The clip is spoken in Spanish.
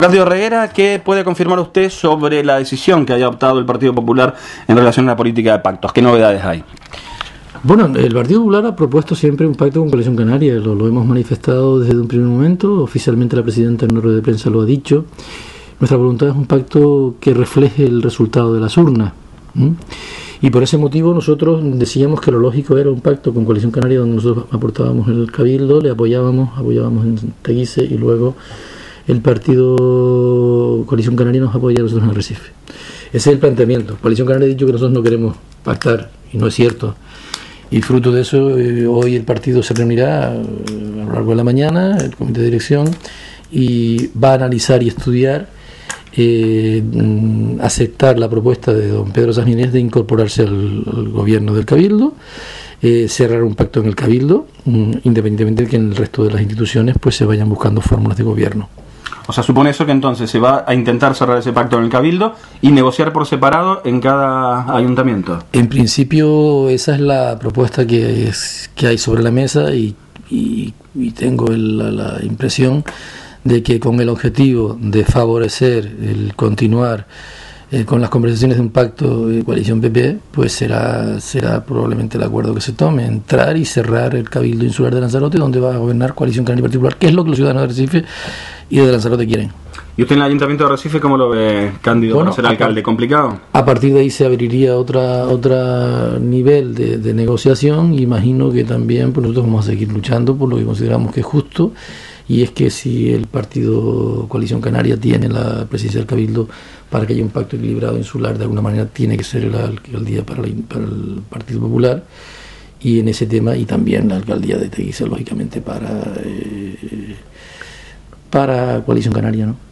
Cándido Reguera, ¿qué puede confirmar usted sobre la decisión que haya adoptado el Partido Popular en relación a la política de pactos? ¿Qué novedades hay? Bueno, el Partido Popular ha propuesto siempre un pacto con Coalición Canaria, lo hemos manifestado desde un primer momento, oficialmente la presidenta en una rueda de prensa lo ha dicho. Nuestra voluntad es un pacto que refleje el resultado de las urnas. Y por ese motivo nosotros decíamos que lo lógico era un pacto con Coalición Canaria, donde nosotros aportábamos el Cabildo, le apoyábamos en Teguise, y luego el partido Coalición Canaria nos apoya a nosotros en Arrecife. Ese es el planteamiento. Coalición Canaria ha dicho que nosotros no queremos pactar, y no es cierto. Y fruto de eso, hoy el partido se reunirá a lo largo de la mañana, el comité de dirección, y va a analizar y estudiar, aceptar la propuesta de don Pedro Sanginés de incorporarse al gobierno del Cabildo, cerrar un pacto en el Cabildo, independientemente de que en el resto de las instituciones pues se vayan buscando fórmulas de gobierno. O sea, supone eso que entonces se va a intentar cerrar ese pacto en el Cabildo y negociar por separado en cada ayuntamiento. En principio esa es la propuesta que hay sobre la mesa, y tengo la impresión de que con el objetivo de favorecer el continuar con las conversaciones de un pacto de coalición PP, pues será probablemente el acuerdo que se tome, entrar y cerrar el Cabildo Insular de Lanzarote, donde va a gobernar Coalición Canaria Particular, que es lo que los ciudadanos de Arrecife y de Lanzarote quieren. ¿Y usted en el Ayuntamiento de Arrecife cómo lo ve, Cándido, para ser alcalde? ¿Complicado? A partir de ahí se abriría otro nivel de negociación, y imagino que también pues nosotros vamos a seguir luchando por lo que consideramos que es justo, y es que si el partido Coalición Canaria tiene la presidencia del Cabildo, para que haya un pacto equilibrado insular, de alguna manera tiene que ser la alcaldía para el Partido Popular, y en ese tema, y también la alcaldía de Teguise, lógicamente, para Coalición Canaria, ¿no?